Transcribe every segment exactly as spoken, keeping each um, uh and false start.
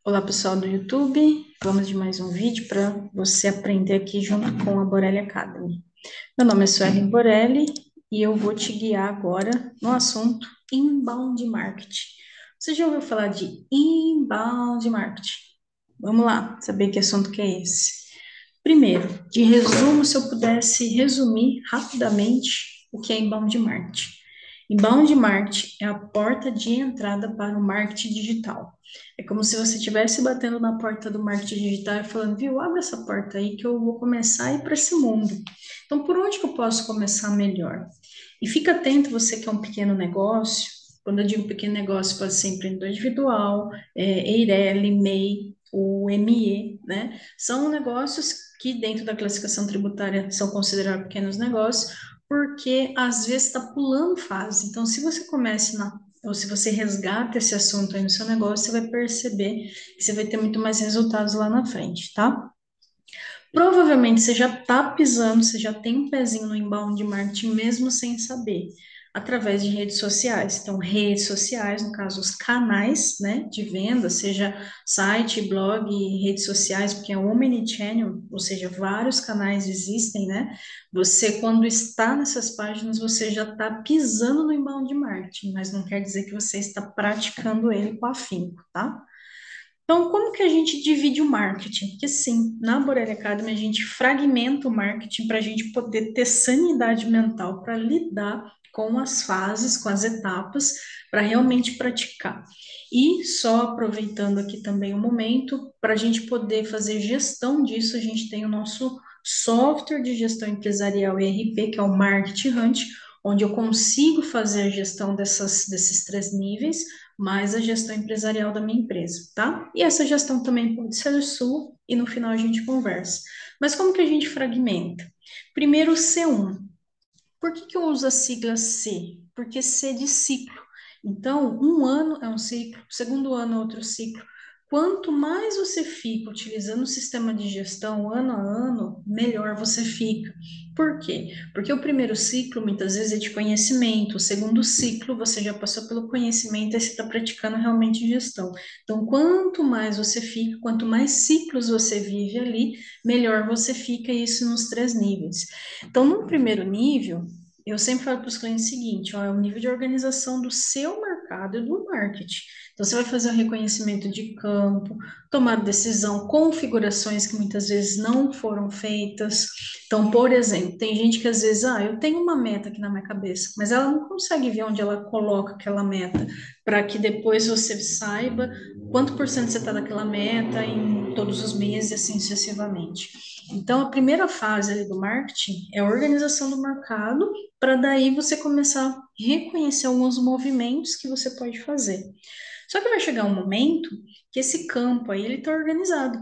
Olá, pessoal do YouTube. Vamos de mais um vídeo para você aprender aqui junto com a Borelli Academy. Meu nome é Suelen Borelli e eu vou te guiar agora no assunto Inbound Marketing. Você já ouviu falar de Inbound Marketing? Vamos lá, saber que assunto que é esse. Primeiro, de resumo, se eu pudesse resumir rapidamente o que é Inbound Marketing. Inbound Marketing é a porta de entrada para o marketing digital. É como se você estivesse batendo na porta do marketing digital e falando, viu, abre essa porta aí que eu vou começar a ir para esse mundo. Então, por onde que eu posso começar melhor? E fica atento, você que é um pequeno negócio. Quando eu digo pequeno negócio, pode ser empreendedor individual, é, Eireli, M E I, o M E, né? São negócios que dentro da classificação tributária são considerados pequenos negócios, porque às vezes está pulando fase. Então, se você comece na, ou se você resgata esse assunto aí no seu negócio, você vai perceber que você vai ter muito mais resultados lá na frente, tá? Provavelmente você já está pisando, você já tem um pezinho no inbound marketing mesmo sem saber, através de redes sociais. Então, redes sociais, no caso, os canais, né, de venda, seja site, blog, redes sociais, porque é um omnichannel, ou seja, vários canais existem, né? Você, quando está nessas páginas, você já está pisando no inbound marketing, mas não quer dizer que você está praticando ele com afinco, tá? Então, como que a gente divide o marketing? Porque sim, na Borelli Academy a gente fragmenta o marketing para a gente poder ter sanidade mental para lidar com as fases, com as etapas, para realmente praticar. E só aproveitando aqui também o momento, para a gente poder fazer gestão disso, a gente tem o nosso software de gestão empresarial E R P, que é o Marketing Hunt, onde eu consigo fazer a gestão dessas, desses três níveis, mais a gestão empresarial da minha empresa, tá? E essa gestão também pode ser sua e no final a gente conversa. Mas como que a gente fragmenta? Primeiro, o C um. Por que que eu uso a sigla C? Porque C de ciclo. Então, um ano é um ciclo, segundo ano é outro ciclo. Quanto mais você fica utilizando o sistema de gestão ano a ano, melhor você fica. Por quê? Porque o primeiro ciclo, muitas vezes, é de conhecimento, o segundo ciclo, você já passou pelo conhecimento e você está praticando realmente gestão. Então, quanto mais você fica, quanto mais ciclos você vive ali, melhor você fica, isso nos três níveis. Então, no primeiro nível, eu sempre falo para os clientes o seguinte, ó, é o nível de organização do seu mercado e do marketing. Então, você vai fazer o reconhecimento de campo, tomar decisão, configurações que muitas vezes não foram feitas. Então, por exemplo, tem gente que às vezes, ah, eu tenho uma meta aqui na minha cabeça, mas ela não consegue ver onde ela coloca aquela meta, para que depois você saiba quanto por cento você está daquela meta em todos os meses e assim sucessivamente. Então, a primeira fase ali do marketing é a organização do mercado, para daí você começar a reconhecer alguns movimentos que você pode fazer. Só que vai chegar um momento que esse campo aí ele está organizado.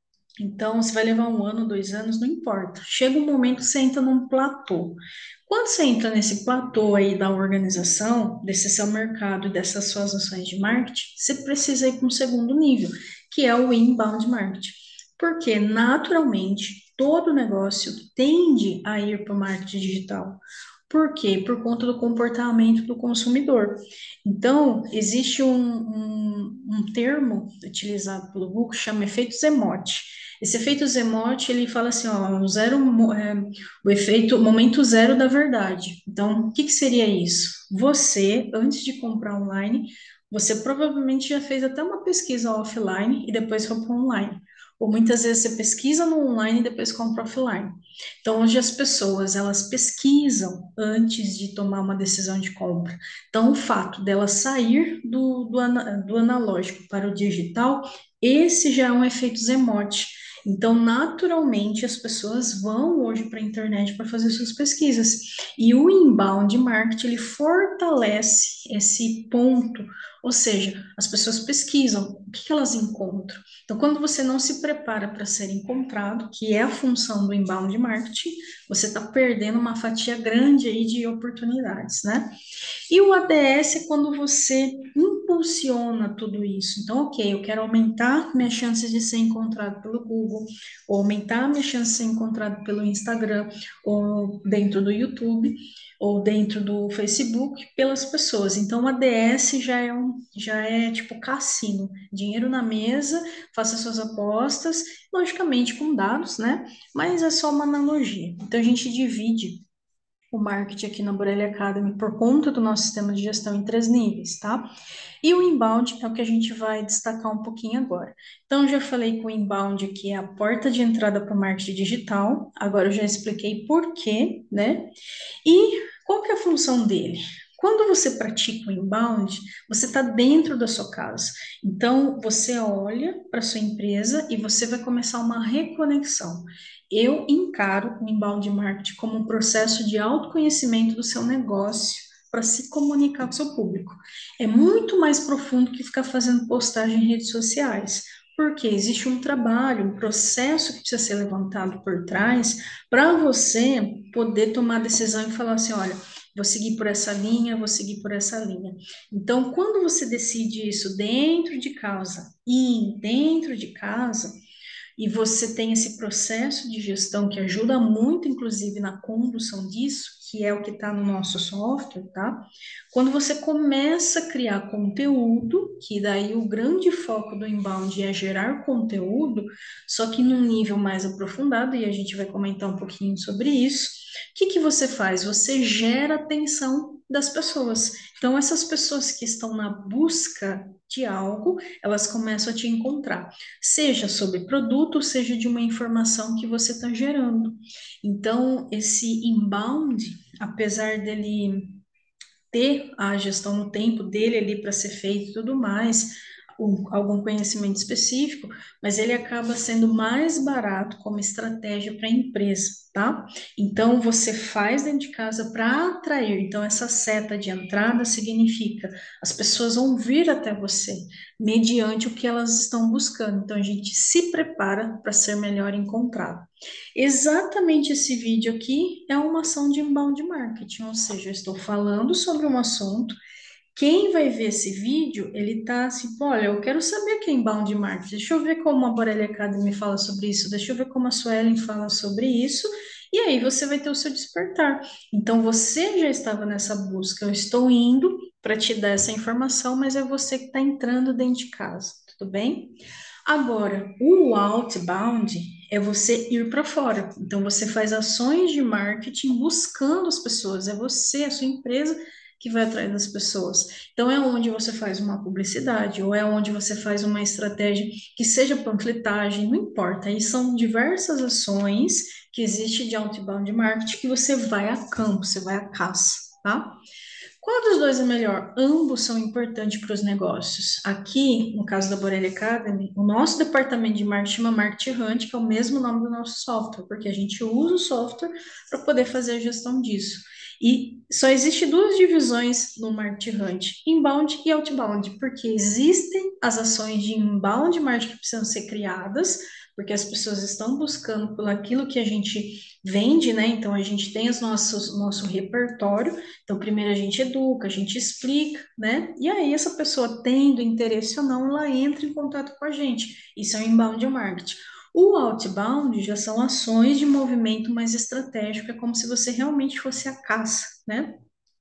Então, se vai levar um ano, dois anos, não importa. Chega um momento que você entra num platô. Quando você entra nesse platô aí da organização, desse seu mercado e dessas suas ações de marketing, você precisa ir para um segundo nível, que é o inbound marketing. Porque, naturalmente, todo negócio tende a ir para o marketing digital. Por quê? Por conta do comportamento do consumidor. Então, existe um, um, um termo utilizado pelo Google que chama efeito Zemote. Esse efeito Zemote, ele fala assim, ó, o zero, é, o efeito, o momento zero da verdade. Então, o que que seria isso? Você, antes de comprar online, você provavelmente já fez até uma pesquisa offline e depois foi para online. Ou muitas vezes você pesquisa no online e depois compra offline. Então, hoje as pessoas, elas pesquisam antes de tomar uma decisão de compra. Então, o fato dela sair do, do, ana- do analógico para o digital, esse já é um efeito Zemote. Então, naturalmente, as pessoas vão hoje para a internet para fazer suas pesquisas. E o inbound marketing, ele fortalece esse ponto, ou seja, as pessoas pesquisam, o que que elas encontram? Então, quando você não se prepara para ser encontrado, que é a função do inbound marketing, você está perdendo uma fatia grande aí de oportunidades, né? E o A D S é quando você impulsiona tudo isso? Então, ok, eu quero aumentar minhas chances de ser encontrado pelo Google, ou aumentar minhas chances de ser encontrado pelo Instagram, ou dentro do YouTube, ou dentro do Facebook, pelas pessoas. Então, a D S já é um, já é tipo cassino, dinheiro na mesa, faça suas apostas, logicamente com dados, né? Mas é só uma analogia. Então, a gente divide o marketing aqui na Borelli Academy por conta do nosso sistema de gestão em três níveis, tá? E o inbound é o que a gente vai destacar um pouquinho agora. Então, já falei que o inbound aqui é a porta de entrada para o marketing digital, agora eu já expliquei por quê, né? E qual que é a função dele? Quando você pratica o inbound, você está dentro da sua casa. Então, você olha para sua empresa e você vai começar uma reconexão. Eu encaro o inbound marketing como um processo de autoconhecimento do seu negócio para se comunicar com o seu público. É muito mais profundo que ficar fazendo postagem em redes sociais, porque existe um trabalho, um processo que precisa ser levantado por trás para você poder tomar a decisão e falar assim, olha, vou seguir por essa linha, vou seguir por essa linha. Então, quando você decide isso dentro de casa e dentro de casa, e você tem esse processo de gestão que ajuda muito, inclusive, na condução disso, que é o que está no nosso software, tá? Quando você começa a criar conteúdo, que daí o grande foco do inbound é gerar conteúdo, só que num nível mais aprofundado, e a gente vai comentar um pouquinho sobre isso, o que que você faz? Você gera atenção das pessoas. Então, essas pessoas que estão na busca de algo, elas começam a te encontrar seja sobre produto, seja de uma informação que você está gerando. Então, esse inbound, apesar dele ter a gestão no tempo dele ali para ser feito e tudo mais, um- algum conhecimento específico, mas ele acaba sendo mais barato como estratégia para a empresa, tá? Então você faz dentro de casa para atrair. Então essa seta de entrada significa as pessoas vão vir até você mediante o que elas estão buscando. Então a gente se prepara para ser melhor encontrado. Exatamente esse vídeo aqui é uma ação de inbound marketing, ou seja, eu estou falando sobre um assunto. Quem vai ver esse vídeo, ele tá assim, "Pô, olha, eu quero saber o que é inbound marketing. Deixa eu ver como a Borelli Academy fala sobre isso, deixa eu ver como a Suelen fala sobre isso, e aí você vai ter o seu despertar. Então você já estava nessa busca, eu estou indo para te dar essa informação, mas é você que está entrando dentro de casa, tudo bem? Agora, o outbound é você ir para fora. Então, você faz ações de marketing buscando as pessoas. É você, a sua empresa, que vai atrás das pessoas. Então, é onde você faz uma publicidade, ou é onde você faz uma estratégia que seja panfletagem, não importa. Aí são diversas ações que existe de outbound marketing que você vai a campo, você vai à caça, tá? Qual dos dois é melhor? Ambos são importantes para os negócios. Aqui, no caso da Borelli Academy, o nosso departamento de marketing chama Marketing Hunt, que é o mesmo nome do nosso software, porque a gente usa o software para poder fazer a gestão disso. E só existe duas divisões no Marketing Hunt, inbound e outbound, porque existem as ações de inbound marketing que precisam ser criadas, porque as pessoas estão buscando por aquilo que a gente vende, né? Então a gente tem os nossos, nosso repertório. Então, primeiro a gente educa, a gente explica, né? E aí, essa pessoa tendo interesse ou não, ela entra em contato com a gente. Isso é o inbound marketing. O outbound já são ações de movimento mais estratégico, é como se você realmente fosse a caça, né?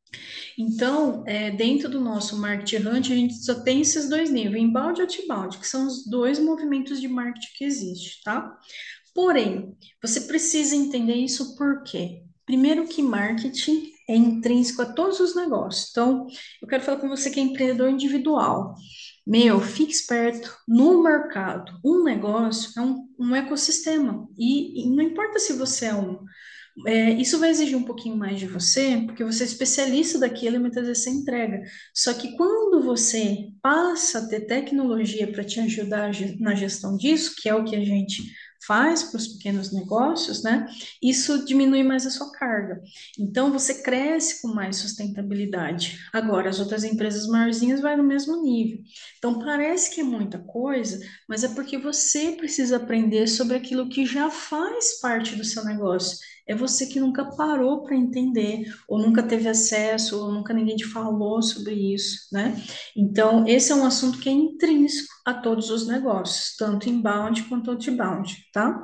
Então, é, dentro do nosso marketing hunt, a gente só tem esses dois níveis, inbound e outbound, que são os dois movimentos de marketing que existem, tá? Porém, você precisa entender isso por quê? Primeiro que marketing é intrínseco a todos os negócios. Então, eu quero falar com você que é empreendedor individual. Meu, fique esperto no mercado. Um negócio é um, um ecossistema. E, e não importa se você é um é, isso vai exigir um pouquinho mais de você, porque você é especialista daquilo e muitas vezes você entrega. Só que quando você passa a ter tecnologia para te ajudar ge- na gestão disso, que é o que a gente faz para os pequenos negócios, né? Isso diminui mais a sua carga. Então você cresce com mais sustentabilidade. Agora, as outras empresas maiorzinhas vai no mesmo nível. Então parece que é muita coisa, mas é porque você precisa aprender sobre aquilo que já faz parte do seu negócio. é você que nunca parou para entender, ou nunca teve acesso, ou nunca ninguém te falou sobre isso, né? Então, esse é um assunto que é intrínseco a todos os negócios, tanto inbound quanto outbound, tá?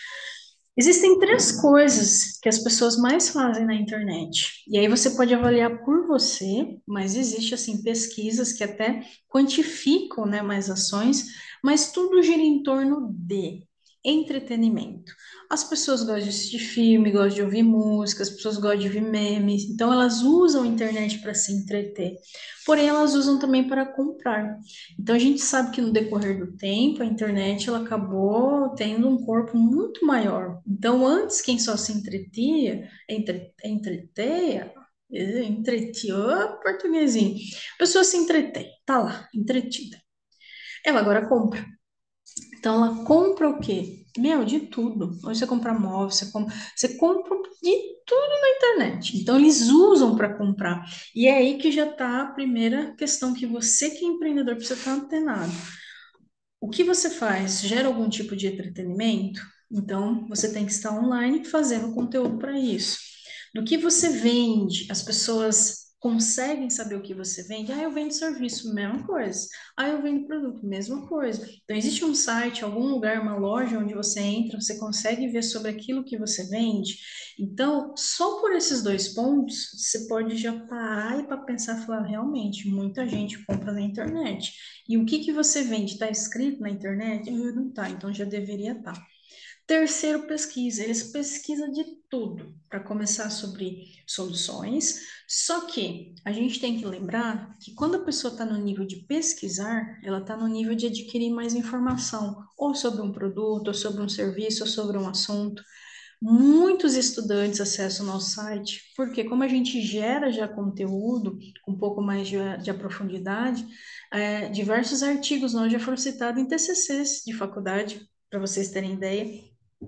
Existem três coisas que as pessoas mais fazem na internet. E aí você pode avaliar por você, mas existe assim pesquisas que até quantificam, né, mais ações, mas tudo gira em torno de entretenimento. As pessoas gostam de assistir filme, gostam de ouvir música, as pessoas gostam de ver memes, então elas usam a internet para se entreter. Porém, elas usam também para comprar. Então a gente sabe que no decorrer do tempo a internet ela acabou tendo um corpo muito maior. Então antes quem só se entretia, entre, entreteia, eh, entretia, ô, portuguesinho, a pessoa se entretém, tá lá, entretida. Ela agora compra. Então ela compra o quê? Meu, de tudo. Hoje você compra móvel, você compra, você compra de tudo na internet. Então eles usam para comprar. E é aí que já está a primeira questão que você que é empreendedor precisa estar antenado. O que você faz gera algum tipo de entretenimento? Então, você tem que estar online fazendo conteúdo para isso. Do que você vende, as pessoas conseguem saber o que você vende? Ah, eu vendo serviço, mesma coisa. Ah, eu vendo produto, mesma coisa. Então, existe um site, algum lugar, uma loja onde você entra, você consegue ver sobre aquilo que você vende. Então, só por esses dois pontos, você pode já parar e para pensar e falar, realmente, muita gente compra na internet. E o que que você vende? Está escrito na internet? Ah, não está, então já deveria estar. Terceiro, pesquisa. Eles pesquisam de tudo para começar sobre soluções. Só que a gente tem que lembrar que quando a pessoa está no nível de pesquisar, ela está no nível de adquirir mais informação, ou sobre um produto, ou sobre um serviço, ou sobre um assunto. Muitos estudantes acessam o nosso site, porque como a gente gera já conteúdo com um pouco mais de, de profundidade, é, diversos artigos nós já foram citados em T C Cs de faculdade, para vocês terem ideia.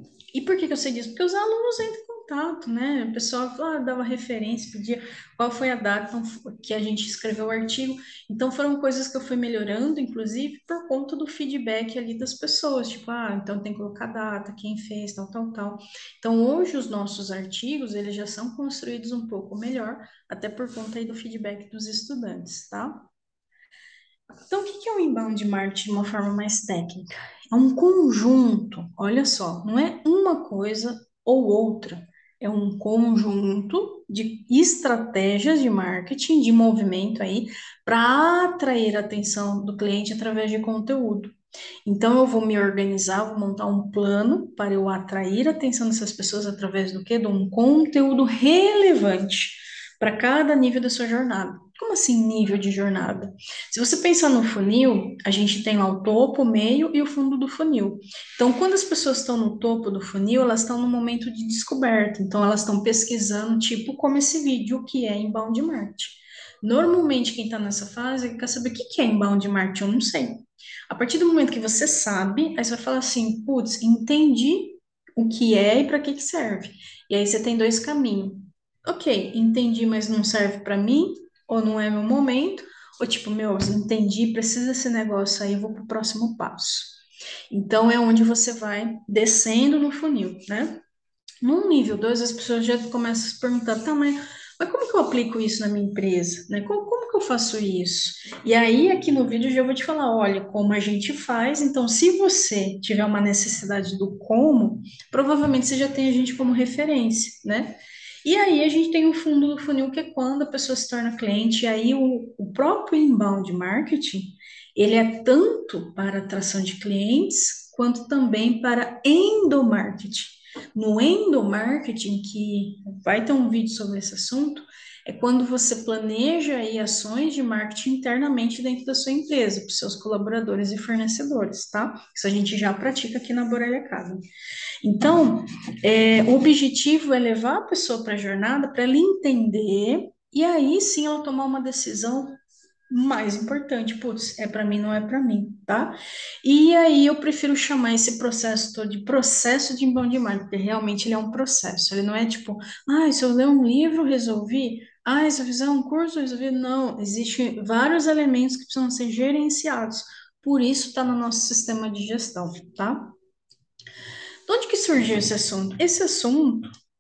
E por que que eu sei disso? Porque os alunos entram em contato, né? O pessoal ah, dava referência, pedia qual foi a data então, que a gente escreveu o artigo. Então foram coisas que eu fui melhorando, inclusive, por conta do feedback ali das pessoas. Tipo, ah, então tem que colocar data, quem fez, tal, tal, tal. Então hoje os nossos artigos, eles já são construídos um pouco melhor, até por conta aí do feedback dos estudantes, tá? Então, o que que é o inbound marketing de uma forma mais técnica? É um conjunto, olha só, não é uma coisa ou outra, é um conjunto de estratégias de marketing, de movimento aí, para atrair a atenção do cliente através de conteúdo. Então, eu vou me organizar, vou montar um plano para eu atrair a atenção dessas pessoas através do quê? De um conteúdo relevante para cada nível da sua jornada. Como assim nível de jornada? Se você pensar no funil, a gente tem lá o topo, o meio e o fundo do funil. Então, quando as pessoas estão no topo do funil, elas estão no momento de descoberta. Então, elas estão pesquisando, tipo como esse vídeo, o que é inbound marketing. Normalmente, quem está nessa fase quer saber o que que é inbound marketing, eu não sei. A partir do momento que você sabe, aí você vai falar assim, putz, entendi o que é e para que que serve. E aí você tem dois caminhos. Ok, entendi, mas não serve para mim, ou não é meu momento, ou tipo, meu, entendi, precisa desse negócio aí, eu vou para o próximo passo. Então é onde você vai descendo no funil, né? No nível dois, as pessoas já começam a se perguntar, tá, mas, mas como que eu aplico isso na minha empresa? Né? Como, como que eu faço isso? E aí, aqui no vídeo, eu já vou te falar, olha, como a gente faz. Então, se você tiver uma necessidade do como, provavelmente você já tem a gente como referência, né? E aí, a gente tem o fundo do funil, que é quando a pessoa se torna cliente. E aí, o, o próprio inbound marketing, ele é tanto para atração de clientes, quanto também para endomarketing. No endomarketing, que vai ter um vídeo sobre esse assunto, é quando você planeja aí ações de marketing internamente dentro da sua empresa, para os seus colaboradores e fornecedores, tá? Isso a gente já pratica aqui na Borelli Academy. Então, é, o objetivo é levar a pessoa para a jornada, para ela entender, e aí sim ela tomar uma decisão mais importante, putz, é para mim, não é para mim, tá? E aí eu prefiro chamar esse processo todo de processo de inbound marketing, porque realmente ele é um processo, ele não é tipo, ah, se eu ler um livro, resolvi, ah, se eu fizer um curso, resolvi, não, existem vários elementos que precisam ser gerenciados, por isso está no nosso sistema de gestão, tá? De onde que surgiu esse assunto? Esse assunto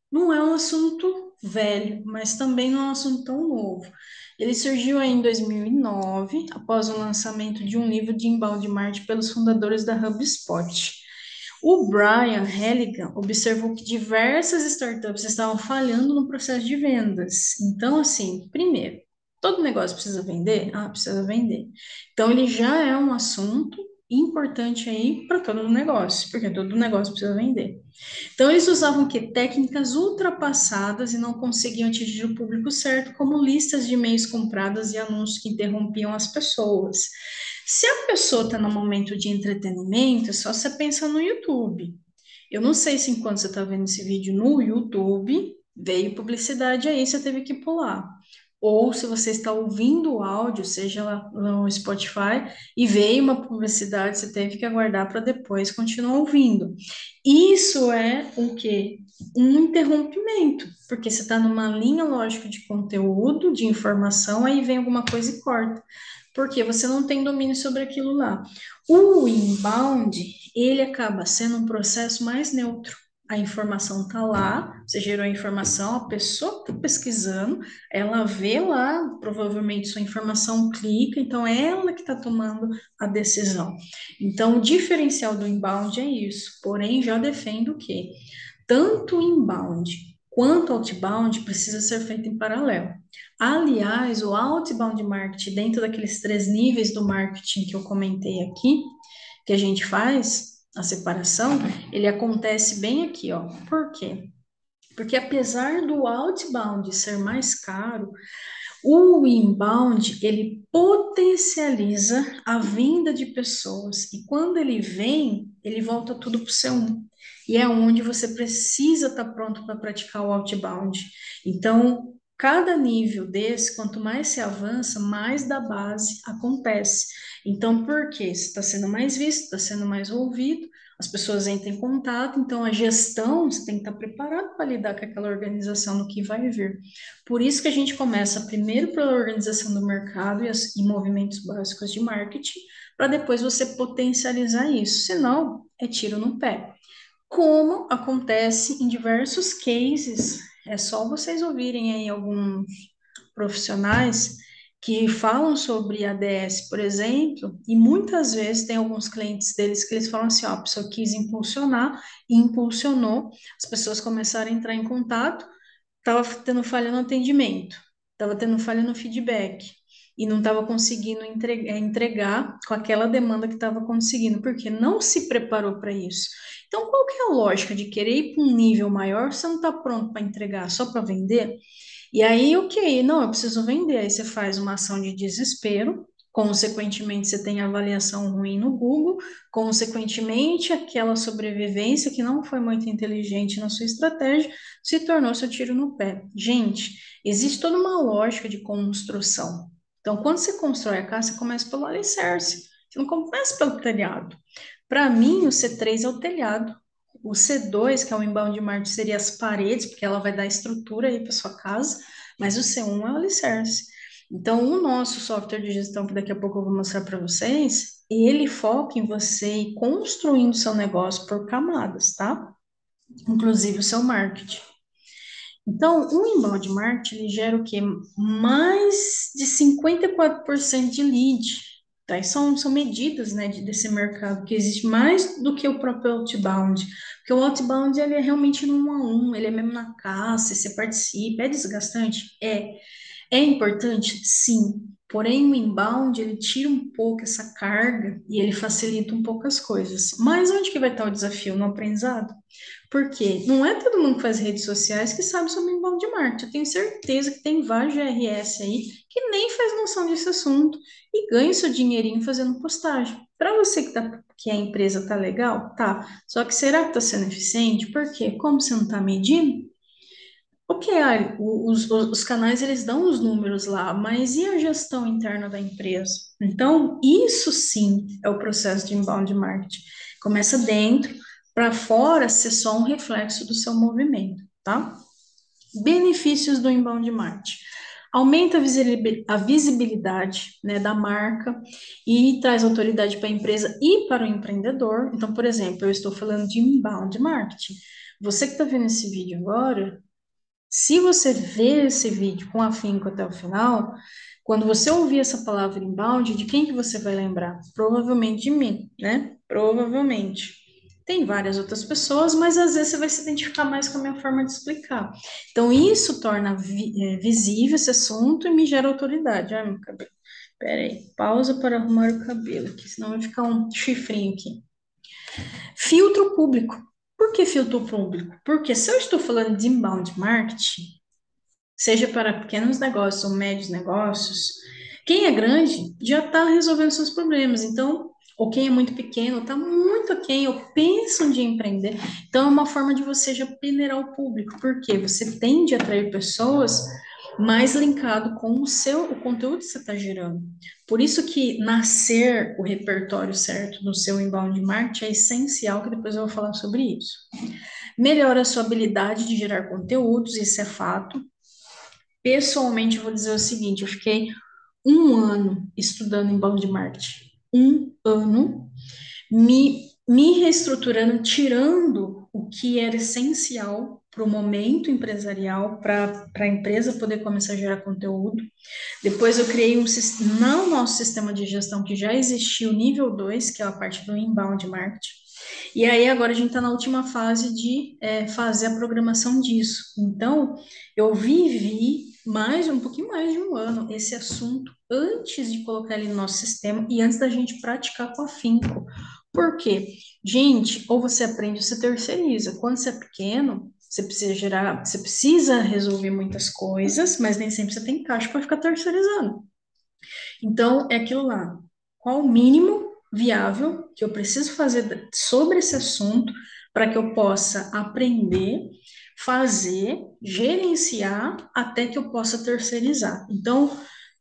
Não é um assunto velho, mas também não é um assunto tão novo. Ele surgiu aí em dois mil e nove, após o lançamento de um livro de inbound marketing pelos fundadores da HubSpot. O Brian Halligan observou que diversas startups estavam falhando no processo de vendas. Então, assim, primeiro, todo negócio precisa vender? Ah, precisa vender. Então, ele já é um assunto importante aí para todo negócio, porque todo negócio precisa vender. Então, eles usavam que técnicas ultrapassadas e não conseguiam atingir o público certo, como listas de e-mails compradas e anúncios que interrompiam as pessoas. Se a pessoa está no momento de entretenimento, é só você pensar no YouTube. Eu não sei se enquanto você está vendo esse vídeo no YouTube, veio publicidade aí, você teve que pular. Ou se você está ouvindo o áudio, seja lá no Spotify, e veio uma publicidade, você teve que aguardar para depois continuar ouvindo. Isso é o quê? Um interrompimento, porque você está numa linha lógica de conteúdo, de informação, aí vem alguma coisa e corta, porque você não tem domínio sobre aquilo lá. O inbound, ele acaba sendo um processo mais neutro. A informação está lá, você gerou a informação, a pessoa está pesquisando, ela vê lá, provavelmente sua informação clica, então é ela que está tomando a decisão. Então, o diferencial do inbound é isso, porém, já defendo que tanto inbound quanto outbound precisa ser feito em paralelo. Aliás, o outbound marketing, dentro daqueles três níveis do marketing que eu comentei aqui, que a gente faz, a separação, ele acontece bem aqui, ó. Por quê? Porque apesar do outbound ser mais caro, o inbound, ele potencializa a vinda de pessoas e quando ele vem, ele volta tudo para o C um. E é onde você precisa estar pronto para praticar o outbound. Então, cada nível desse, quanto mais se avança, mais da base acontece. Então, por quê? Você está sendo mais visto, está sendo mais ouvido, as pessoas entram em contato, então a gestão, você tem que estar preparado para lidar com aquela organização no que vai vir. Por isso que a gente começa primeiro pela organização do mercado e, as, e movimentos básicos de marketing, para depois você potencializar isso. Senão, é tiro no pé. Como acontece em diversos cases, é só vocês ouvirem aí alguns profissionais que falam sobre A D S, por exemplo, e muitas vezes tem alguns clientes deles que eles falam assim, ó, a pessoa quis impulsionar e impulsionou, as pessoas começaram a entrar em contato, estava tendo falha no atendimento, estava tendo falha no feedback e não estava conseguindo entregar, entregar com aquela demanda que estava conseguindo, porque não se preparou para isso. Então, qual que é a lógica de querer ir para um nível maior se você não está pronto para entregar, só para vender? E aí, ok, não, eu preciso vender. Aí você faz uma ação de desespero, consequentemente, você tem avaliação ruim no Google, consequentemente, aquela sobrevivência que não foi muito inteligente na sua estratégia se tornou seu tiro no pé. Gente, existe toda uma lógica de construção. Então, quando você constrói a casa, você começa pelo alicerce, você não começa pelo telhado. Para mim, o C três é o telhado. O C dois, que é o inbound marketing, seria as paredes, porque ela vai dar estrutura aí para sua casa, mas o C um é o alicerce. Então, o nosso software de gestão, que daqui a pouco eu vou mostrar para vocês, ele foca em você ir construindo seu negócio por camadas, tá? Inclusive o seu marketing. Então, o inbound marketing ele gera o quê? Mais de cinquenta e quatro por cento de lead. Tá? E são, são medidas, né, de, desse mercado, que existe mais do que o próprio outbound. Porque o outbound ele é realmente no um a um, ele é mesmo na caça, você participa, é desgastante? É. É importante? Sim. Porém, o inbound, ele tira um pouco essa carga e ele facilita um pouco as coisas. Mas onde que vai estar o desafio? No aprendizado? Porque não é todo mundo que faz redes sociais que sabe sobre inbound marketing. Eu tenho certeza que tem vários G R S aí que nem faz noção desse assunto e ganha seu dinheirinho fazendo postagem. Para você que, tá, que a empresa tá legal, tá. Só que será que está sendo eficiente? Por quê? Como você não está medindo? Ok, ah, os, os, os canais eles dão os números lá, mas e a gestão interna da empresa? Então, isso sim é o processo de inbound marketing. Começa dentro, para fora ser só um reflexo do seu movimento, tá? Benefícios do inbound marketing. Aumenta a visibi- a visibilidade, né, da marca e traz autoridade para a empresa e para o empreendedor. Então, por exemplo, eu estou falando de inbound marketing. Você que está vendo esse vídeo agora, se você ver esse vídeo com afinco até o final, quando você ouvir essa palavra inbound, de quem que você vai lembrar? Provavelmente de mim, né? Provavelmente. Tem várias outras pessoas, mas às vezes você vai se identificar mais com a minha forma de explicar. Então, isso torna vi- é, visível esse assunto e me gera autoridade. Ai, meu cabelo. Pera aí, pausa para arrumar o cabelo, que senão vai ficar um chifrinho aqui. Filtro público. Por que filtro público? Porque se eu estou falando de inbound marketing, seja para pequenos negócios ou médios negócios, quem é grande já está resolvendo seus problemas. Então, ou quem é muito pequeno, está muito aquém, ou pensa um dia em empreender. Então, é uma forma de você já peneirar o público, porque você tende a atrair pessoas mais linkado com o seu, o conteúdo que você está gerando. Por isso que nascer o repertório certo no seu inbound marketing é essencial, que depois eu vou falar sobre isso. Melhora a sua habilidade de gerar conteúdos, isso é fato. Pessoalmente, eu vou dizer o seguinte: eu fiquei um ano estudando inbound marketing. Um ano me, me reestruturando, tirando o que era essencial para o momento empresarial, para a empresa poder começar a gerar conteúdo. Depois eu criei um sistema, não nosso sistema de gestão que já existia, o nível dois, que é a parte do inbound marketing. E aí agora a gente está na última fase de é, fazer a programação disso. Então, eu vivi mais, um pouquinho mais de um ano esse assunto antes de colocar ele no nosso sistema e antes da gente praticar com afinco. Por quê? Gente, ou você aprende ou você terceiriza. Quando você é pequeno, você precisa gerar, você precisa resolver muitas coisas, mas nem sempre você tem caixa para ficar terceirizando. Então, é aquilo lá. Qual o mínimo viável que eu preciso fazer sobre esse assunto para que eu possa aprender, fazer, gerenciar até que eu possa terceirizar? Então,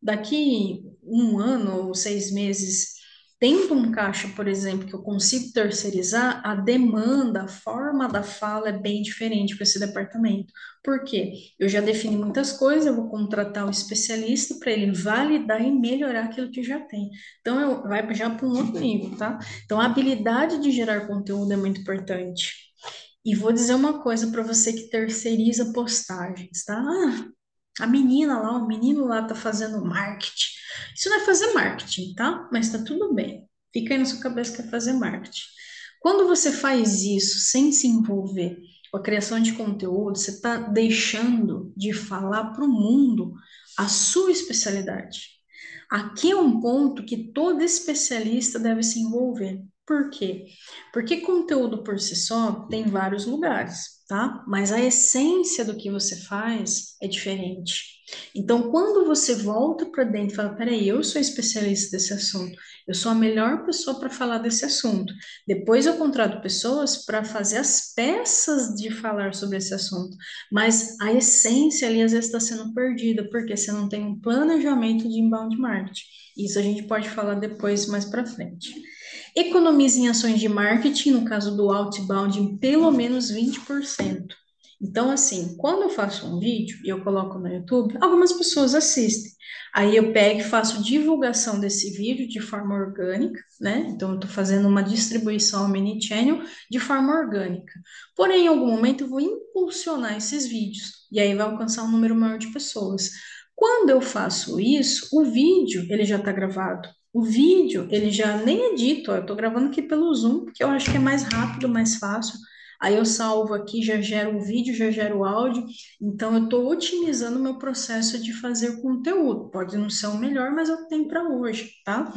daqui um ano ou seis meses, tendo um caixa, por exemplo, que eu consigo terceirizar, a demanda, a forma da fala é bem diferente para esse departamento. Por quê? Eu já defini muitas coisas, eu vou contratar um especialista para ele validar e melhorar aquilo que já tem. Então, eu, vai já para um outro nível, tá? Então, a habilidade de gerar conteúdo é muito importante. E vou dizer uma coisa para você que terceiriza postagens, tá? Ah, a menina lá, o menino lá tá fazendo marketing. Isso não é fazer marketing, tá? Mas tá tudo bem. Fica aí na sua cabeça que é fazer marketing. Quando você faz isso sem se envolver com a criação de conteúdo, você está deixando de falar para o mundo a sua especialidade. Aqui é um ponto que todo especialista deve se envolver. Por quê? Porque conteúdo por si só tem vários lugares, tá? Mas a essência do que você faz é diferente. Então, quando você volta para dentro e fala: peraí, eu sou especialista desse assunto, eu sou a melhor pessoa para falar desse assunto. Depois eu contrato pessoas para fazer as peças de falar sobre esse assunto. Mas a essência ali às vezes está sendo perdida, porque você não tem um planejamento de inbound marketing. Isso a gente pode falar depois, mais para frente. Economize em ações de marketing, no caso do outbound, em pelo menos vinte por cento. Então, assim, quando eu faço um vídeo e eu coloco no YouTube, algumas pessoas assistem. Aí eu pego e faço divulgação desse vídeo de forma orgânica, né? Então, eu estou fazendo uma distribuição ao mini channel de forma orgânica. Porém, em algum momento eu vou impulsionar esses vídeos e aí vai alcançar um número maior de pessoas. Quando eu faço isso, o vídeo ele já está gravado. O vídeo ele já nem edito, ó, eu estou gravando aqui pelo Zoom, porque eu acho que é mais rápido, mais fácil. Aí eu salvo aqui, já gero o vídeo, já gero o áudio. Então eu estou otimizando o meu processo de fazer conteúdo. Pode não ser o melhor, mas eu tenho para hoje, tá?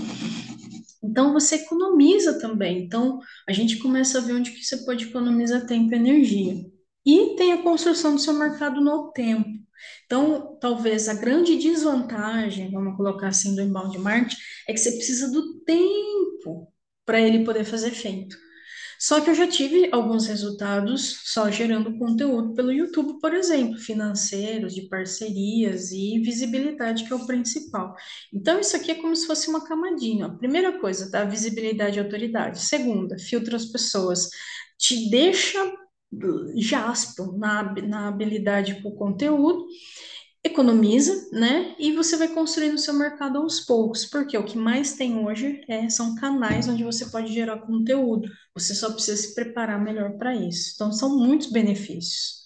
Então você economiza também. Então a gente começa a ver onde que você pode economizar tempo e energia. E tem a construção do seu mercado no tempo. Então, talvez a grande desvantagem, vamos colocar assim, do inbound marketing, é que você precisa do tempo para ele poder fazer efeito. Só que eu já tive alguns resultados só gerando conteúdo pelo YouTube, por exemplo, financeiros, de parcerias e visibilidade, que é o principal. Então, isso aqui é como se fosse uma camadinha. Ó. Primeira coisa, tá? Visibilidade e autoridade. Segunda, filtra as pessoas. Te deixa jaspo na, na habilidade para o conteúdo. economiza, né? E você vai construindo o seu mercado aos poucos, porque o que mais tem hoje é, são canais onde você pode gerar conteúdo. Você só precisa se preparar melhor para isso. Então, são muitos benefícios.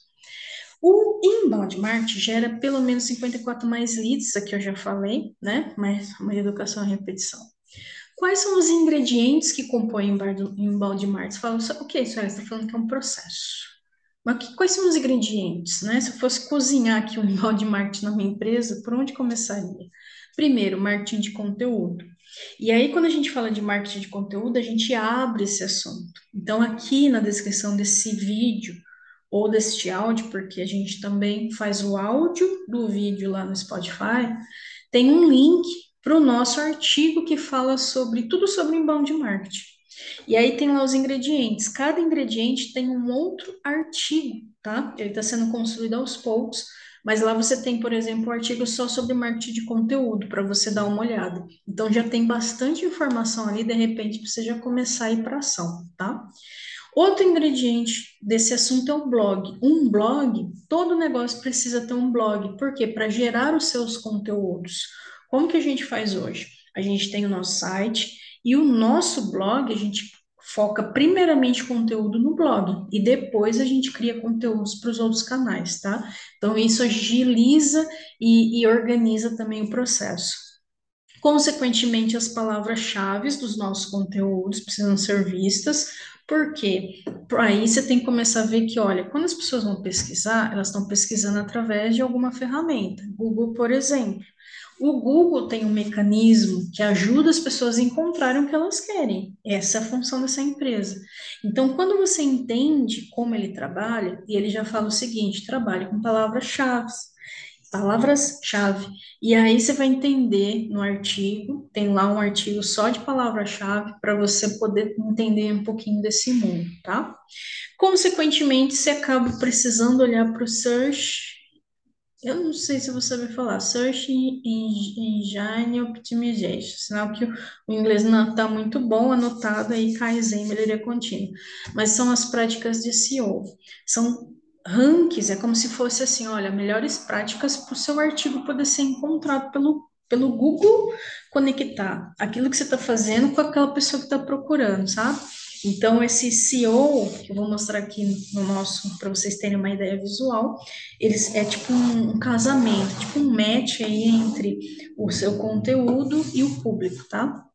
O inbound marketing gera pelo menos cinquenta e quatro mais leads, isso aqui eu já falei, né? Mas uma educação e repetição. Quais são os ingredientes que compõem o inbound marketing? Você fala, ok, senhora, você está falando que é um processo. Mas que, quais são os ingredientes, né? Se eu fosse cozinhar aqui um inbound marketing na minha empresa, por onde começaria? Primeiro, marketing de conteúdo. E aí, quando a gente fala de marketing de conteúdo, a gente abre esse assunto. Então, aqui na descrição desse vídeo ou deste áudio, porque a gente também faz o áudio do vídeo lá no Spotify, tem um link para o nosso artigo que fala sobre tudo sobre inbound marketing. E aí tem lá os ingredientes. Cada ingrediente tem um outro artigo, tá? Ele está sendo construído aos poucos, mas lá você tem, por exemplo, um artigo só sobre marketing de conteúdo, para você dar uma olhada. Então já tem bastante informação ali, de repente, para você já começar a ir para ação, tá? Outro ingrediente desse assunto é o blog. Um blog, todo negócio precisa ter um blog. Por quê? Para gerar os seus conteúdos. Como que a gente faz hoje? A gente tem o nosso site e o nosso blog, a gente foca primeiramente conteúdo no blog e depois a gente cria conteúdos para os outros canais, tá? Então isso agiliza e, e organiza também o processo. Consequentemente, as palavras-chave dos nossos conteúdos precisam ser vistas, porque aí você tem que começar a ver que, olha, quando as pessoas vão pesquisar, elas estão pesquisando através de alguma ferramenta. Google, por exemplo. O Google tem um mecanismo que ajuda as pessoas a encontrarem o que elas querem. Essa é a função dessa empresa. Então, quando você entende como ele trabalha, e ele já fala o seguinte: trabalhe com palavras-chave palavras-chave. E aí você vai entender no artigo, tem lá um artigo só de palavra-chave para você poder entender um pouquinho desse mundo, tá? Consequentemente, você acaba precisando olhar para o search. Eu não sei se você vai falar Search Engine Optimization, sinal que o, o inglês não está muito bom, anotado aí, Kaizen, melhoria contínua. Mas são as práticas de S E O. São rankings, é como se fosse assim, olha, melhores práticas para o seu artigo poder ser encontrado pelo, pelo Google, conectar aquilo que você está fazendo com aquela pessoa que está procurando, sabe? Então, esse S E O, que eu vou mostrar aqui no nosso, para vocês terem uma ideia visual, eles é tipo um, um casamento, tipo um match aí entre o seu conteúdo e o público, tá?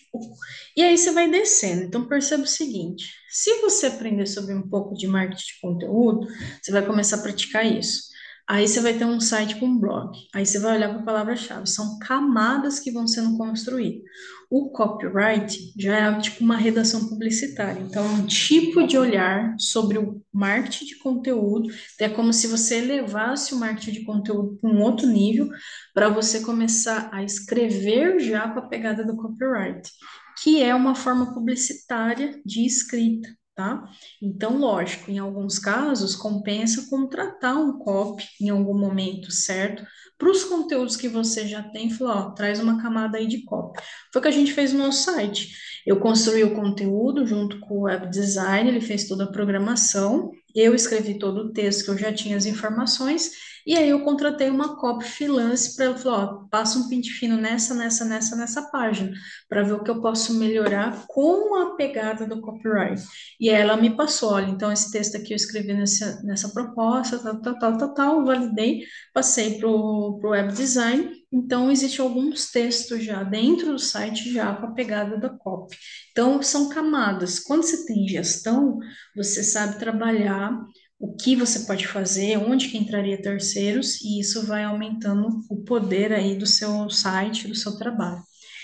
E aí você vai descendo. Então perceba o seguinte: se você aprender sobre um pouco de marketing de conteúdo, você vai começar a praticar isso. Aí você vai ter um site com um blog. Aí você vai olhar para a palavra-chave. São camadas que vão sendo construídas. O copyright já é tipo uma redação publicitária. Então, é um tipo de olhar sobre o marketing de conteúdo. É como se você elevasse o marketing de conteúdo para um outro nível, para você começar a escrever já com a pegada do copyright, que é uma forma publicitária de escrita, tá? Então, lógico, em alguns casos compensa contratar um copy em algum momento, certo? Para os conteúdos que você já tem, falar, ó, traz uma camada aí de copy. Foi o que a gente fez no nosso site. Eu construí o conteúdo junto com o web design, ele fez toda a programação, eu escrevi todo o texto que eu já tinha as informações, e aí eu contratei uma copy freelance para ela falar, ó, passa um pente fino nessa, nessa, nessa, nessa página para ver o que eu posso melhorar com a pegada do copyright. E aí ela me passou, olha, então esse texto aqui eu escrevi nessa, nessa proposta, tal, tal, tal, tal, tal, validei, passei para o web design, então existem alguns textos já dentro do site já com a pegada da copy. Então são camadas. Quando você tem gestão, você sabe trabalhar o que você pode fazer, onde que entraria terceiros, e isso vai aumentando o poder aí do seu site, do seu trabalho.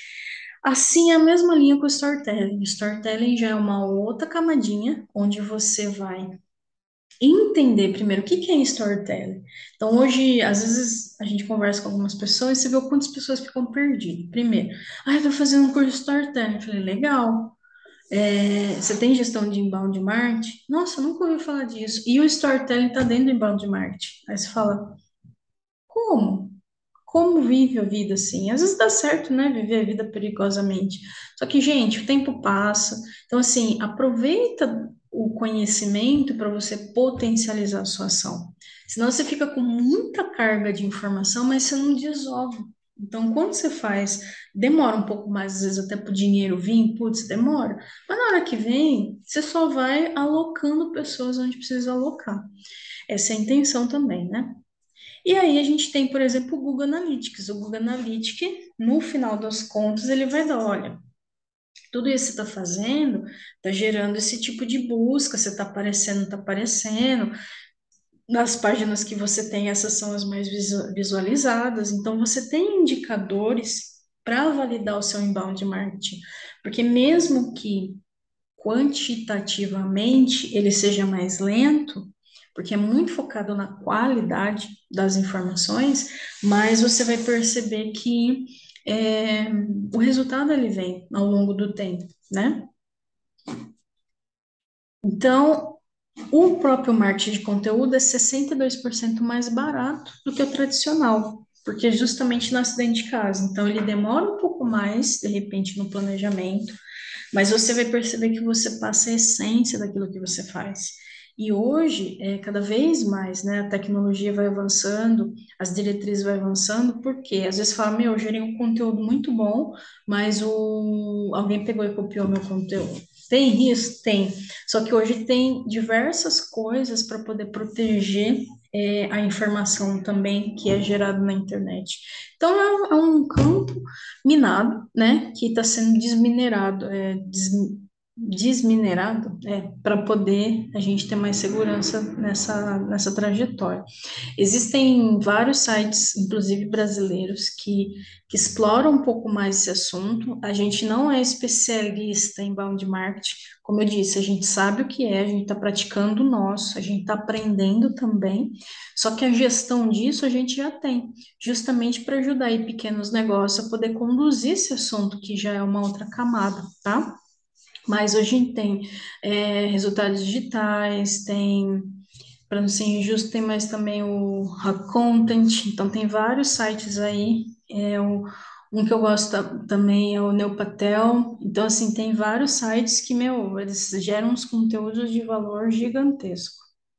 Assim, é a mesma linha com o storytelling. O storytelling já é uma outra camadinha, onde você vai entender primeiro o que que é storytelling. Então, hoje, às vezes, a gente conversa com algumas pessoas e você vê o quantas pessoas ficam perdidas. Primeiro, ah, eu tô fazendo um curso de storytelling. Eu falei, legal. É, você tem gestão de inbound marketing? Nossa, eu nunca ouvi falar disso. E o storytelling está dentro do inbound marketing. Aí você fala, como? como vive a vida assim. Às vezes dá certo, né, viver a vida perigosamente. Só que, gente, o tempo passa. Então, assim, aproveita o conhecimento para você potencializar a sua ação. Senão você fica com muita carga de informação, mas você não desova. Então, quando você faz, demora um pouco mais, às vezes até para o dinheiro vir, putz, demora. Mas na hora que vem, você só vai alocando pessoas onde precisa alocar. Essa é a intenção também, né? E aí a gente tem, por exemplo, o Google Analytics. O Google Analytics, no final das contas, ele vai dar, olha, tudo isso que você está fazendo está gerando esse tipo de busca, você está aparecendo, está aparecendo. Nas páginas que você tem, essas são as mais visu- visualizadas. Então, você tem indicadores para validar o seu inbound marketing. Porque mesmo que quantitativamente ele seja mais lento, porque é muito focado na qualidade das informações, mas você vai perceber que é, o resultado ele vem ao longo do tempo, né? Então, o próprio marketing de conteúdo é sessenta e dois por cento mais barato do que o tradicional, porque justamente nasce dentro de casa. Então, ele demora um pouco mais, de repente, no planejamento, mas você vai perceber que você passa a essência daquilo que você faz. E hoje, é, cada vez mais, né, a tecnologia vai avançando, as diretrizes vão avançando, porque às vezes fala, meu, eu gerei um conteúdo muito bom, mas o... alguém pegou e copiou meu conteúdo. Tem isso? Tem. Só que hoje tem diversas coisas para poder proteger é, a informação também que é gerada na internet. Então, é um, é um campo minado, né, que está sendo desminerado, é, des, desminerado, é, para poder a gente ter mais segurança nessa, nessa trajetória. Existem vários sites, inclusive brasileiros, que, que exploram um pouco mais esse assunto. A gente não é especialista em bound marketing, como eu disse, a gente sabe o que é, a gente está praticando o nosso, a gente está aprendendo também, só que a gestão disso a gente já tem, justamente para ajudar aí pequenos negócios a poder conduzir esse assunto, que já é uma outra camada, tá? Mas hoje a gente tem é, resultados digitais, tem, para não ser injusto, tem mais também o Hub Content, então tem vários sites aí, é, o, um que eu gosto ta- também é o Neupatel, então assim, tem vários sites que, meu, eles geram uns conteúdos de valor gigantesco.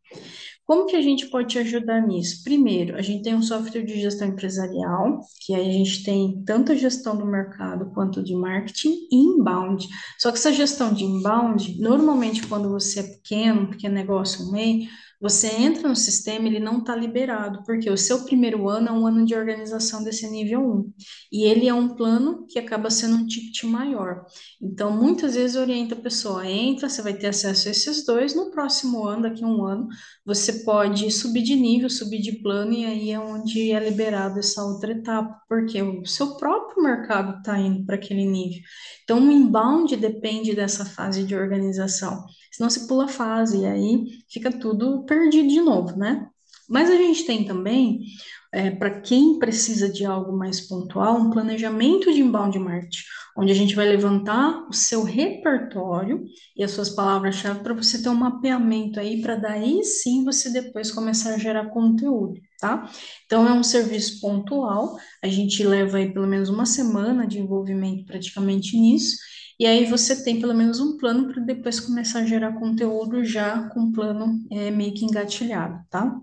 Como que a gente pode te ajudar nisso? Primeiro, a gente tem um software de gestão empresarial, que aí a gente tem tanto a gestão do mercado quanto de marketing e inbound. Só que essa gestão de inbound, normalmente quando você é pequeno, um pequeno negócio, um MEI, você entra no sistema, ele não está liberado, porque o seu primeiro ano é um ano de organização desse nível um. E ele é um plano que acaba sendo um ticket maior. Então, muitas vezes orienta a pessoa, entra, você vai ter acesso a esses dois, no próximo ano, daqui a um ano, você pode subir de nível, subir de plano, e aí é onde é liberado essa outra etapa, porque o seu próprio mercado está indo para aquele nível. Então, o inbound depende dessa fase de organização. Senão você pula fase, e aí fica tudo perdido de novo, né? Mas a gente tem também, para quem precisa de algo mais pontual, um planejamento de inbound marketing, onde a gente vai levantar o seu repertório e as suas palavras-chave para você ter um mapeamento aí, para daí sim você depois começar a gerar conteúdo, tá? Então é um serviço pontual, a gente leva aí pelo menos uma semana de envolvimento praticamente nisso, e aí você tem pelo menos um plano para depois começar a gerar conteúdo já com um plano é, meio que engatilhado, tá?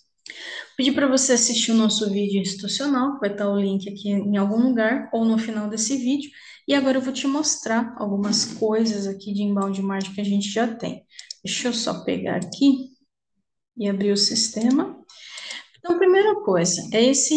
Pedir para você assistir o nosso vídeo institucional, que vai estar o link aqui em algum lugar ou no final desse vídeo. E agora eu vou te mostrar algumas coisas aqui de inbound marketing que a gente já tem. Deixa eu só pegar aqui e abrir o sistema. Então, primeira coisa, é esse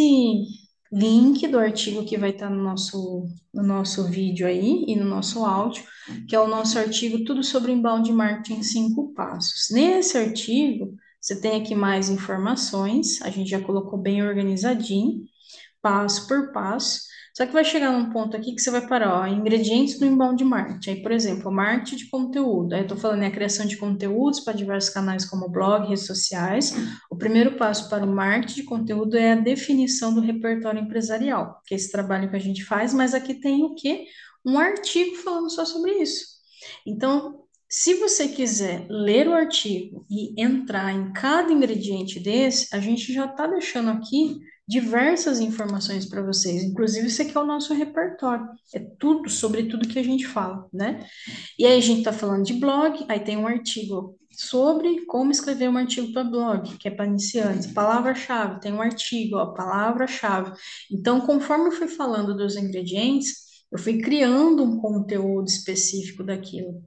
link do artigo que vai estar no nosso, no nosso vídeo aí e no nosso áudio, que é o nosso artigo Tudo sobre Inbound Marketing em cinco passos. Nesse artigo, você tem aqui mais informações, a gente já colocou bem organizadinho, passo por passo. Só que vai chegar num ponto aqui que você vai parar, ó, ingredientes do inbound marketing. Aí, por exemplo, marketing de conteúdo. Aí eu tô falando é a criação de conteúdos para diversos canais como blog, redes sociais. O primeiro passo para o marketing de conteúdo é a definição do repertório empresarial, que é esse trabalho que a gente faz, mas aqui tem o quê? Um artigo falando só sobre isso. Então, se você quiser ler o artigo e entrar em cada ingrediente desse, a gente já está deixando aqui diversas informações para vocês. Inclusive, isso aqui é o nosso repertório. É tudo sobre tudo que a gente fala, né? E aí a gente está falando de blog, aí tem um artigo sobre como escrever um artigo para blog, que é para iniciantes. Palavra-chave, tem um artigo, ó, palavra-chave. Então, conforme eu fui falando dos ingredientes, eu fui criando um conteúdo específico daquilo.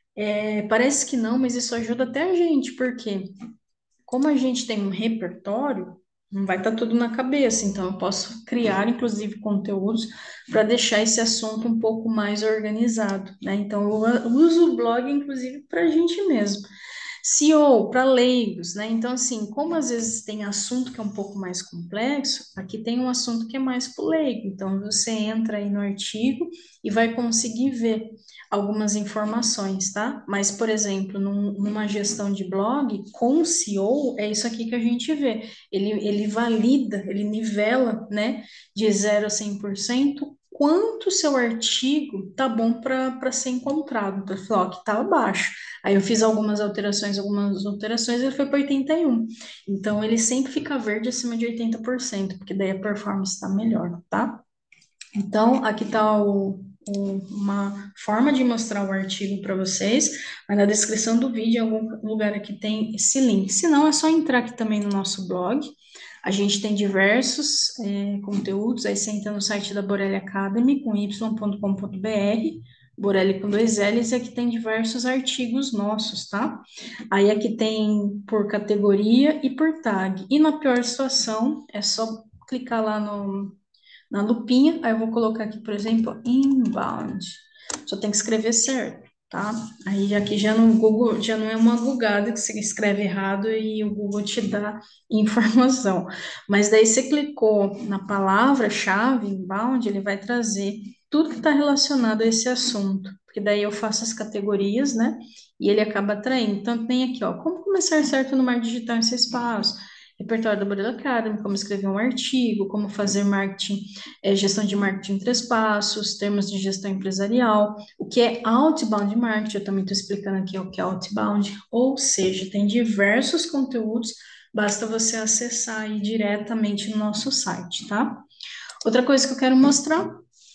É, parece que não, mas isso ajuda até a gente, porque como a gente tem um repertório, não vai estar tudo na cabeça, então eu posso criar, inclusive, conteúdos para deixar esse assunto um pouco mais organizado, né? Então eu a- uso o blog, inclusive, para a gente mesmo. S E O, para leigos, né? Então, assim, como às vezes tem assunto que é um pouco mais complexo, aqui tem um assunto que é mais para o leigo. Então, você entra aí no artigo e vai conseguir ver algumas informações, tá? Mas, por exemplo, num- numa gestão de blog, com o S E O, é isso aqui que a gente vê. Ele, ele valida, ele nivela, né, de zero a cem por cento, quanto o seu artigo tá bom para ser encontrado. Então, eu falei, ó, que tá abaixo. Aí eu fiz algumas alterações, algumas alterações, ele foi para oitenta e um. Então, ele sempre fica verde acima de oitenta por cento, porque daí a performance está melhor, tá? Então, aqui está o, o- uma forma de mostrar o artigo para vocês, mas na descrição do vídeo, em algum lugar aqui tem esse link. Se não, é só entrar aqui também no nosso blog. A gente tem diversos é, conteúdos, aí você entra no site da Borelli Academy, com y ponto com ponto br, Borelli com dois L's, e aqui tem diversos artigos nossos, tá? Aí aqui tem por categoria e por tag. E na pior situação, é só clicar lá no na lupinha, aí eu vou colocar aqui, por exemplo, inbound. Só tem que escrever certo, tá? Aí aqui já no Google, já não é uma bugada que você escreve errado e o Google te dá informação. Mas daí você clicou na palavra-chave inbound, ele vai trazer tudo que está relacionado a esse assunto. Porque daí eu faço as categorias, né? E ele acaba atraindo. Então tem aqui, ó, como começar certo no marketing digital em seis passos. Repertório da Borella Academy, como escrever um artigo, como fazer marketing, é, gestão de marketing em três passos, termos de gestão empresarial, o que é outbound marketing, eu também estou explicando aqui o que é outbound, ou seja, tem diversos conteúdos, basta você acessar aí diretamente no nosso site, tá? Outra coisa que eu quero mostrar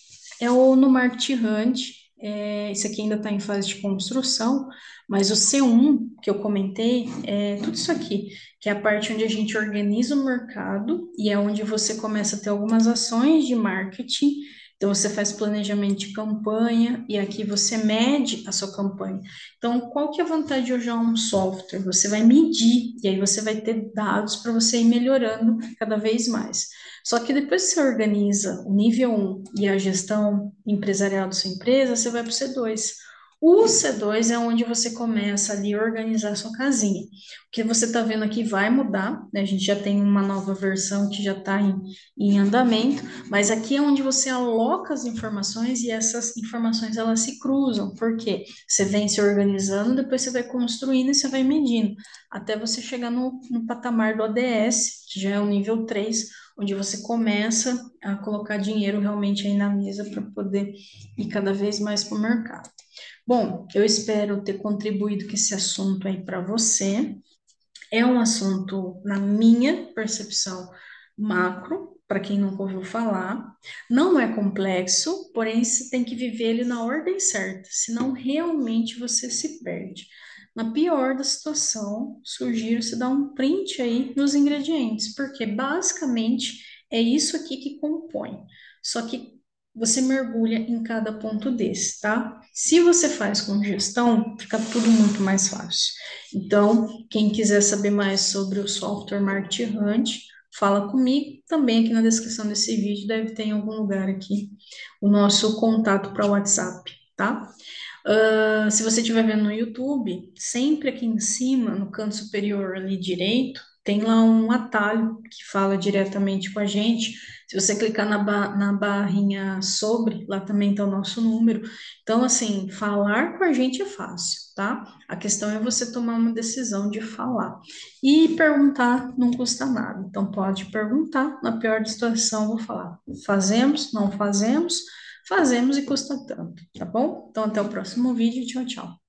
é o no Market Hunt. É, esse aqui ainda está em fase de construção, mas o C um que eu comentei é tudo isso aqui, que é a parte onde a gente organiza o mercado e é onde você começa a ter algumas ações de marketing. Então, você faz planejamento de campanha e aqui você mede a sua campanha. Então, qual que é a vantagem de usar um software? Você vai medir e aí você vai ter dados para você ir melhorando cada vez mais. Só que depois que você organiza o nível um e a gestão empresarial da sua empresa, você vai para o C dois. O C dois é onde você começa ali a organizar a sua casinha. O que você está vendo aqui vai mudar, né? A gente já tem uma nova versão que já está em, em andamento, mas aqui é onde você aloca as informações e essas informações elas se cruzam. Por quê? Você vem se organizando, depois você vai construindo e você vai medindo, até você chegar no, no patamar do O D S, que já é o nível três, onde você começa a colocar dinheiro realmente aí na mesa para poder ir cada vez mais para o mercado. Bom, eu espero ter contribuído com esse assunto aí para você. É um assunto, na minha percepção, macro, para quem nunca ouviu falar. Não é complexo, porém você tem que viver ele na ordem certa, senão realmente você se perde. Na pior da situação, sugiro você dar um print aí nos ingredientes, porque basicamente é isso aqui que compõe. Só que você mergulha em cada ponto desse, tá? Se você faz com gestão, fica tudo muito mais fácil. Então, quem quiser saber mais sobre o software Market Hunt, fala comigo. Também aqui na descrição desse vídeo deve ter em algum lugar aqui o nosso contato para o WhatsApp, tá? Ah, se você estiver vendo no YouTube, sempre aqui em cima, no canto superior ali direito, tem lá um atalho que fala diretamente com a gente. Se você clicar na, ba na barrinha sobre, lá também está o nosso número. Então, assim, falar com a gente é fácil, tá? A questão é você tomar uma decisão de falar. E perguntar não custa nada. Então, pode perguntar. Na pior situação, eu vou falar: fazemos, não fazemos? Fazemos e custa tanto, tá bom? Então, até o próximo vídeo. Tchau, tchau.